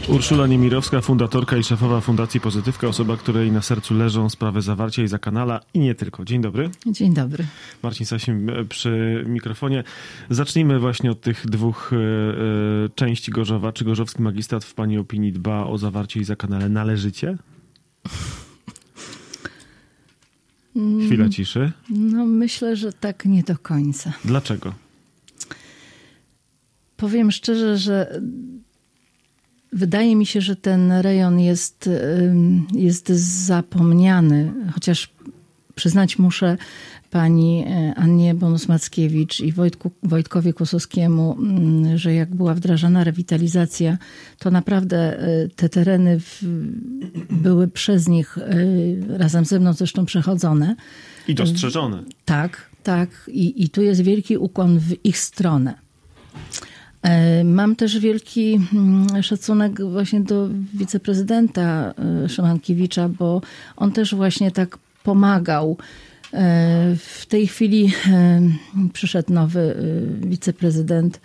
Urszula Niemirowska, fundatorka i szefowa Fundacji Pozytywka, osoba, której na sercu leżą sprawy zawarcia i Zakanala i nie tylko. Dzień dobry. Dzień dobry. Marcin Sasim przy mikrofonie. Zacznijmy właśnie od tych dwóch części Gorzowa. Czy gorzowski magistrat w pani opinii dba o zawarcie i Zakanale należycie? Chwila ciszy. No myślę, że tak nie do końca. Dlaczego? Powiem szczerze, że wydaje mi się, że ten rejon jest zapomniany, chociaż przyznać muszę pani Annie Bonus-Mackiewicz i Wojtkowi Kłosowskiemu, że jak była wdrażana rewitalizacja, to naprawdę te tereny były przez nich razem ze mną zresztą przechodzone. I dostrzeżone. Tak. I tu jest wielki ukłon w ich stronę. Mam też wielki szacunek właśnie do wiceprezydenta Szymankiewicza, bo on też właśnie tak pomagał. W tej chwili przyszedł nowy wiceprezydent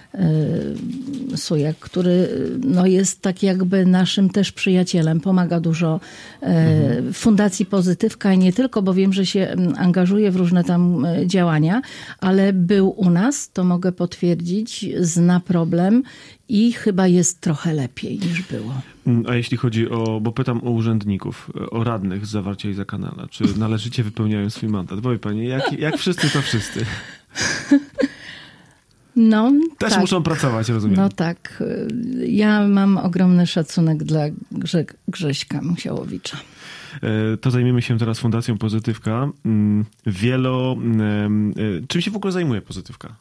Sujak, który no jest tak jakby naszym też przyjacielem. Pomaga dużo Fundacji Pozytywka i nie tylko, bo wiem, że się angażuje w różne tam działania, ale był u nas, to mogę potwierdzić, zna problem i chyba jest trochę lepiej niż było. A jeśli chodzi bo pytam o urzędników, o radnych z Zawarcia i Zakanala, czy należycie wypełniają swój mandat? Powie pani, jak wszyscy to wszyscy? No, też tak. Muszą pracować, rozumiem. No tak. Ja mam ogromny szacunek dla Grześka Musiałowicza. To zajmiemy się teraz Fundacją Pozytywka. Czym się w ogóle zajmuje Pozytywka?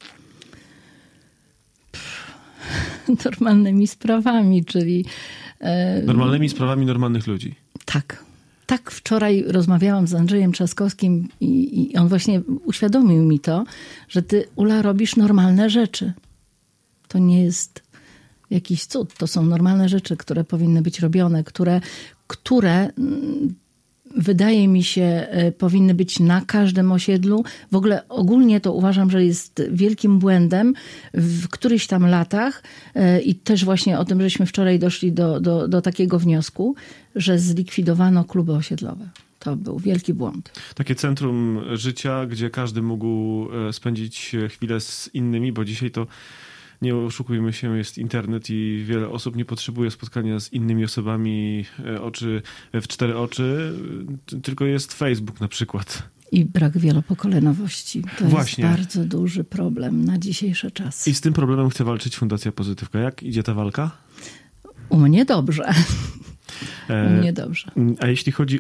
Normalnymi sprawami, czyli... Normalnymi sprawami normalnych ludzi. Tak, wczoraj rozmawiałam z Andrzejem Trzaskowskim i on właśnie uświadomił mi to, że ty, Ula, robisz normalne rzeczy. To nie jest jakiś cud. To są normalne rzeczy, które powinny być robione, które wydaje mi się powinny być na każdym osiedlu. W ogóle ogólnie to uważam, że jest wielkim błędem w którychś tam latach i też właśnie o tym, żeśmy wczoraj doszli do takiego wniosku, że zlikwidowano kluby osiedlowe. To był wielki błąd. Takie centrum życia, gdzie każdy mógł spędzić chwilę z innymi, bo dzisiaj to, nie oszukujmy się, jest internet i wiele osób nie potrzebuje spotkania z innymi osobami w 4 oczy, tylko jest Facebook na przykład. I brak wielopokoleniowości. To właśnie jest bardzo duży problem na dzisiejsze czasy. I z tym problemem chce walczyć Fundacja Pozytywka. Jak idzie ta walka? U mnie dobrze. Dobrze. A jeśli chodzi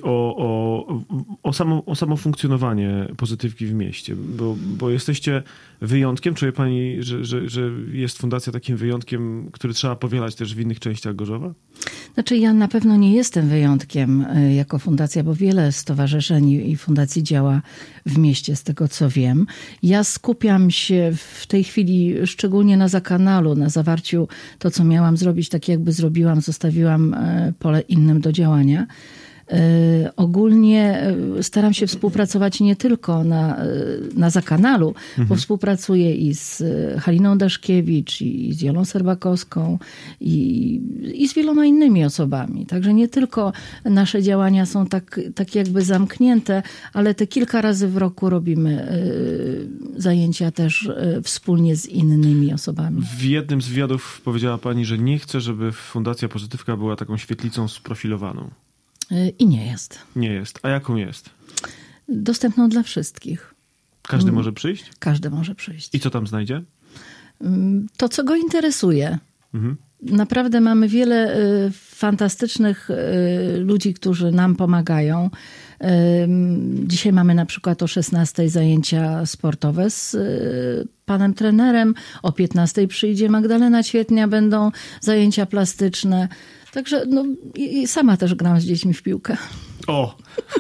o samo funkcjonowanie Pozytywki w mieście, bo jesteście wyjątkiem, czuje pani, że jest fundacja takim wyjątkiem, który trzeba powielać też w innych częściach Gorzowa? Znaczy ja na pewno nie jestem wyjątkiem jako fundacja, bo wiele stowarzyszeń i fundacji działa w mieście, z tego co wiem. Ja skupiam się w tej chwili szczególnie na Zakanalu, na zawarciu to, co miałam zrobić, tak jakby zrobiłam, zostawiłam pole innym do działania. Ogólnie staram się współpracować nie tylko na Zakanalu, bo współpracuję i z Haliną Daszkiewicz, i z Jolą Serbakowską, i z wieloma innymi osobami. Także nie tylko nasze działania są tak jakby zamknięte, ale te kilka razy w roku robimy zajęcia też wspólnie z innymi osobami. W jednym z wywiadów powiedziała pani, że nie chce, żeby Fundacja Pozytywka była taką świetlicą sprofilowaną. I nie jest. Nie jest. A jaką jest? Dostępną dla wszystkich. Każdy może przyjść? Każdy może przyjść. I co tam znajdzie? To, co go interesuje. Naprawdę mamy wiele fantastycznych ludzi, którzy nam pomagają. Dzisiaj mamy na przykład o 16:00 zajęcia sportowe z panem trenerem. O 15:00 przyjdzie Magdalena Ćwietnia, będą zajęcia plastyczne. Także sama też gram z dziećmi w piłkę. O!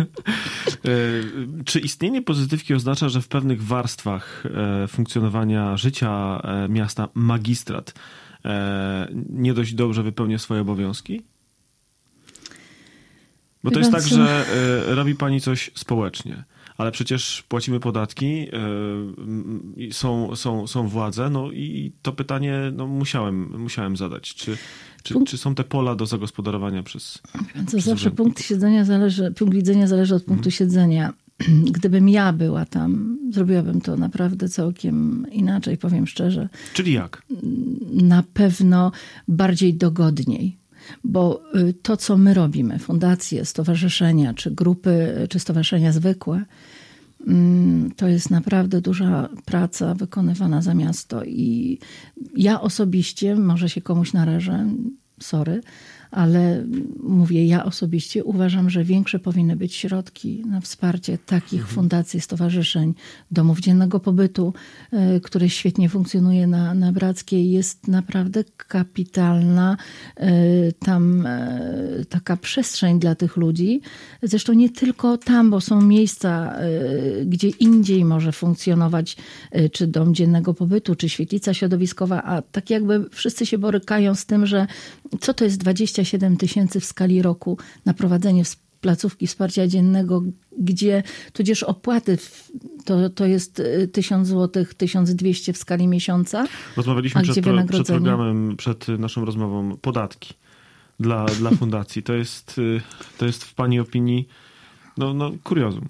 Czy istnienie Pozytywki oznacza, że w pewnych warstwach funkcjonowania życia miasta magistrat nie dość dobrze wypełnia swoje obowiązki? Bo to jest tak, że robi pani coś społecznie, ale przecież płacimy podatki, są władze, no i to pytanie musiałem zadać. Czy są te pola do zagospodarowania przez zawsze punkt widzenia zależy od punktu siedzenia. Gdybym ja była tam, zrobiłabym to naprawdę całkiem inaczej, powiem szczerze. Czyli jak? Na pewno bardziej dogodniej. Bo to, co my robimy, fundacje, stowarzyszenia, czy grupy, czy stowarzyszenia zwykłe, to jest naprawdę duża praca wykonywana za miasto. I ja osobiście, może się komuś narażę, sorry, ale mówię, ja osobiście uważam, że większe powinny być środki na wsparcie takich fundacji, stowarzyszeń, domów dziennego pobytu, które świetnie funkcjonuje na Brackiej. Jest naprawdę kapitalna tam taka przestrzeń dla tych ludzi. Zresztą nie tylko tam, bo są miejsca, gdzie indziej może funkcjonować czy dom dziennego pobytu, czy świetlica środowiskowa, a tak jakby wszyscy się borykają z tym, że co to jest 27 000 w skali roku na prowadzenie placówki wsparcia dziennego, gdzie tudzież opłaty to jest 1000 zł, 1200 w skali miesiąca. Rozmawialiśmy przed programem, przed naszą rozmową, podatki dla fundacji. To jest w pani opinii kuriozum.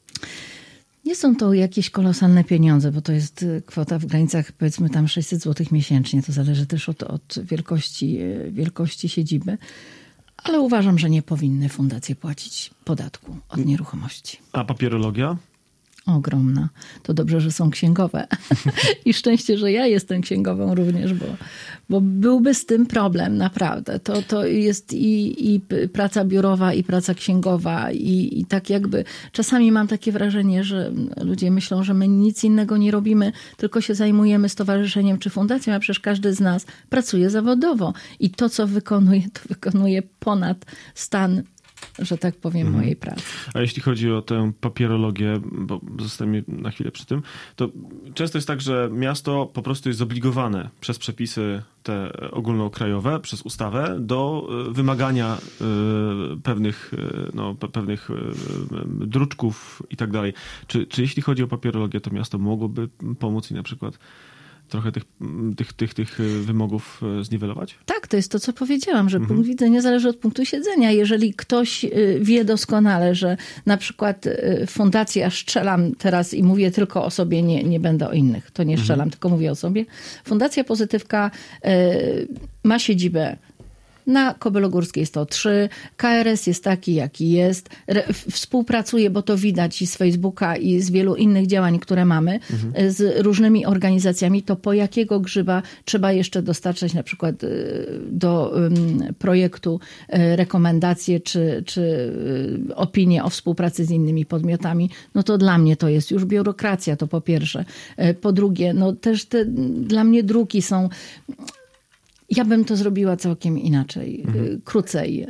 Nie są to jakieś kolosalne pieniądze, bo to jest kwota w granicach powiedzmy tam 600 zł miesięcznie. To zależy też od wielkości siedziby. Ale uważam, że nie powinny fundacje płacić podatku od nieruchomości. A papierologia? Ogromna. To dobrze, że są księgowe. I szczęście, że ja jestem księgową również, bo byłby z tym problem, naprawdę. To jest i praca biurowa, i praca księgowa, i tak jakby czasami mam takie wrażenie, że ludzie myślą, że my nic innego nie robimy, tylko się zajmujemy stowarzyszeniem czy fundacją, a przecież każdy z nas pracuje zawodowo. I to, co wykonuje, to wykonuje ponad stan, że tak powiem, mojej pracy. A jeśli chodzi o tę papierologię, bo zostańmy na chwilę przy tym, to często jest tak, że miasto po prostu jest zobligowane przez przepisy te ogólnokrajowe, przez ustawę do wymagania pewnych druczków i tak dalej. Czy jeśli chodzi o papierologię, to miasto mogłoby pomóc i na przykład trochę tych wymogów zniwelować? Tak, to jest to, co powiedziałam, że punkt widzenia zależy od punktu siedzenia. Jeżeli ktoś wie doskonale, że na przykład fundacja, strzelam teraz i mówię tylko o sobie, nie będę o innych, to nie strzelam, tylko mówię o sobie. Fundacja Pozytywka ma siedzibę na Kobylogórskiej 103. KRS jest taki, jaki jest. Współpracuje, bo to widać i z Facebooka, i z wielu innych działań, które mamy, z różnymi organizacjami. To po jakiego grzyba trzeba jeszcze dostarczać na przykład do projektu rekomendacje czy opinie o współpracy z innymi podmiotami. No to dla mnie to jest już biurokracja, to po pierwsze. Po drugie, też dla mnie druki są... Ja bym to zrobiła całkiem inaczej, krócej.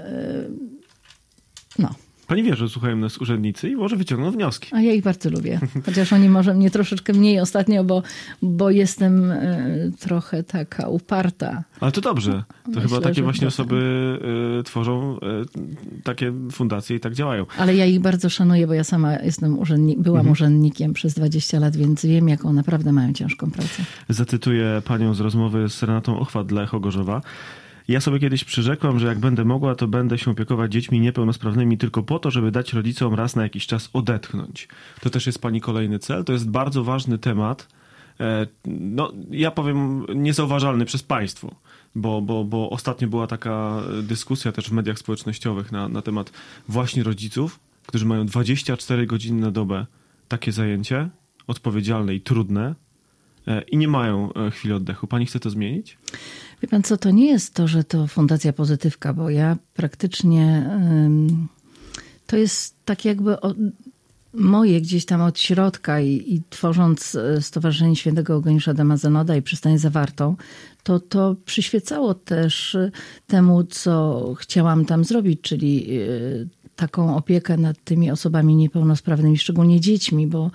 Pani wie, że słuchają nas urzędnicy i może wyciągną wnioski. A ja ich bardzo lubię. Chociaż oni może mnie troszeczkę mniej ostatnio, bo jestem trochę taka uparta. Ale to dobrze. To chyba takie właśnie osoby tworzą takie fundacje i tak działają. Ale ja ich bardzo szanuję, bo ja sama byłam urzędnikiem przez 20 lat, więc wiem, jaką naprawdę mają ciężką pracę. Zacytuję panią z rozmowy z Renatą Ochwat dla Echo Gorzowa. Ja sobie kiedyś przyrzekłam, że jak będę mogła, to będę się opiekować dziećmi niepełnosprawnymi tylko po to, żeby dać rodzicom raz na jakiś czas odetchnąć. To też jest pani kolejny cel. To jest bardzo ważny temat. Ja powiem niezauważalny przez państwo, bo ostatnio była taka dyskusja też w mediach społecznościowych na temat właśnie rodziców, którzy mają 24 godziny na dobę takie zajęcie, odpowiedzialne i trudne i nie mają chwili oddechu. Pani chce to zmienić? Wie pan co, to nie jest to, że to Fundacja Pozytywka, bo ja praktycznie to jest tak jakby moje gdzieś tam od środka i tworząc Stowarzyszenie Świętego Eugeniusza Damazonoda i Przystań Zawartą, to przyświecało też temu, co chciałam tam zrobić, czyli taką opiekę nad tymi osobami niepełnosprawnymi, szczególnie dziećmi, bo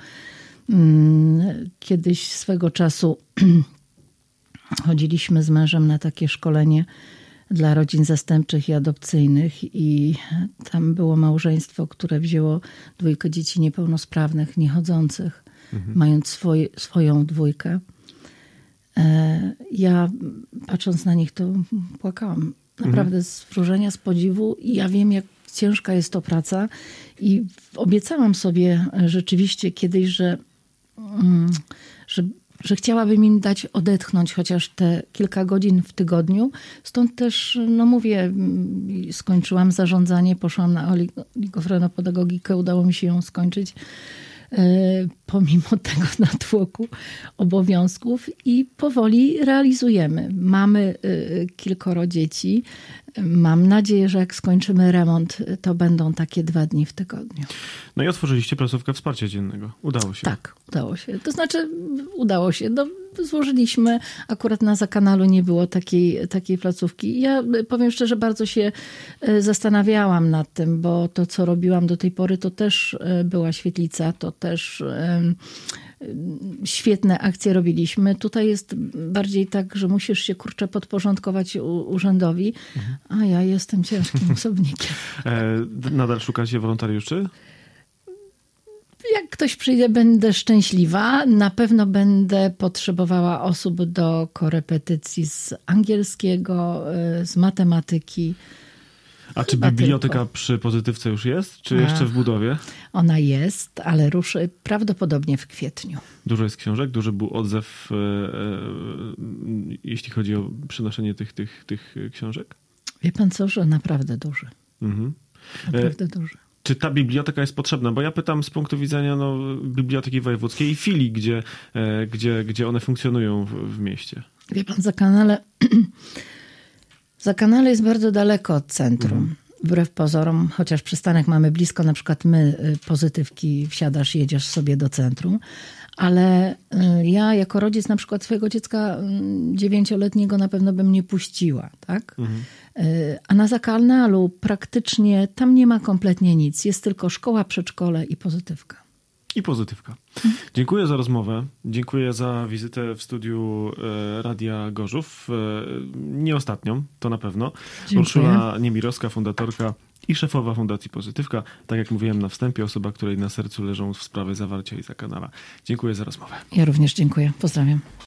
kiedyś swego czasu chodziliśmy z mężem na takie szkolenie dla rodzin zastępczych i adopcyjnych i tam było małżeństwo, które wzięło 2 dzieci niepełnosprawnych, niechodzących, mając swoją 2. Ja patrząc na nich to płakałam. Naprawdę z wzruszenia, z podziwu i ja wiem, jak ciężka jest to praca i obiecałam sobie rzeczywiście kiedyś, że chciałabym im dać odetchnąć chociaż te kilka godzin w tygodniu. Stąd też, no mówię, skończyłam zarządzanie, poszłam na oligofrenopedagogikę, udało mi się ją skończyć pomimo tego natłoku obowiązków i powoli realizujemy. Mamy kilkoro dzieci. Mam nadzieję, że jak skończymy remont, to będą takie 2 dni w tygodniu. No i otworzyliście placówkę wsparcia dziennego. Udało się. Tak, udało się. To znaczy udało się. No, złożyliśmy, akurat na Zakanalu nie było takiej placówki. Ja powiem szczerze, bardzo się zastanawiałam nad tym, bo to, co robiłam do tej pory, to też była świetlica, to też świetne akcje robiliśmy. Tutaj jest bardziej tak, że musisz się, podporządkować urzędowi, a ja jestem ciężkim osobnikiem. Nadal szukacie wolontariuszy? Jak ktoś przyjdzie, będę szczęśliwa. Na pewno będę potrzebowała osób do korepetycji z angielskiego, z matematyki. A czy biblioteka przy Pozytywce już jest? Czy jeszcze w budowie? Ona jest, ale ruszy prawdopodobnie w kwietniu. Dużo jest książek? Duży był odzew, jeśli chodzi o przynoszenie tych książek? Wie pan co, że naprawdę duży. Naprawdę duży. Czy ta biblioteka jest potrzebna? Bo ja pytam z punktu widzenia Biblioteki Wojewódzkiej i filii, gdzie one funkcjonują w mieście. Wie pan, Zakanale jest bardzo daleko od centrum. Wbrew pozorom, chociaż przystanek mamy blisko, na przykład my, Pozytywki, wsiadasz, jedziesz sobie do centrum, ale ja jako rodzic na przykład swojego dziecka 9-letniego na pewno bym nie puściła, tak? A na Zakanalu praktycznie tam nie ma kompletnie nic. Jest tylko szkoła, przedszkole i Pozytywka. I Pozytywka. Dziękuję za rozmowę. Dziękuję za wizytę w studiu Radia Gorzów. Nie ostatnią, to na pewno. Dziękuję. Urszula Niemirowska, fundatorka i szefowa Fundacji Pozytywka. Tak jak mówiłem na wstępie, osoba, której na sercu leżą sprawy zawarcia i Zakanala. Dziękuję za rozmowę. Ja również dziękuję. Pozdrawiam.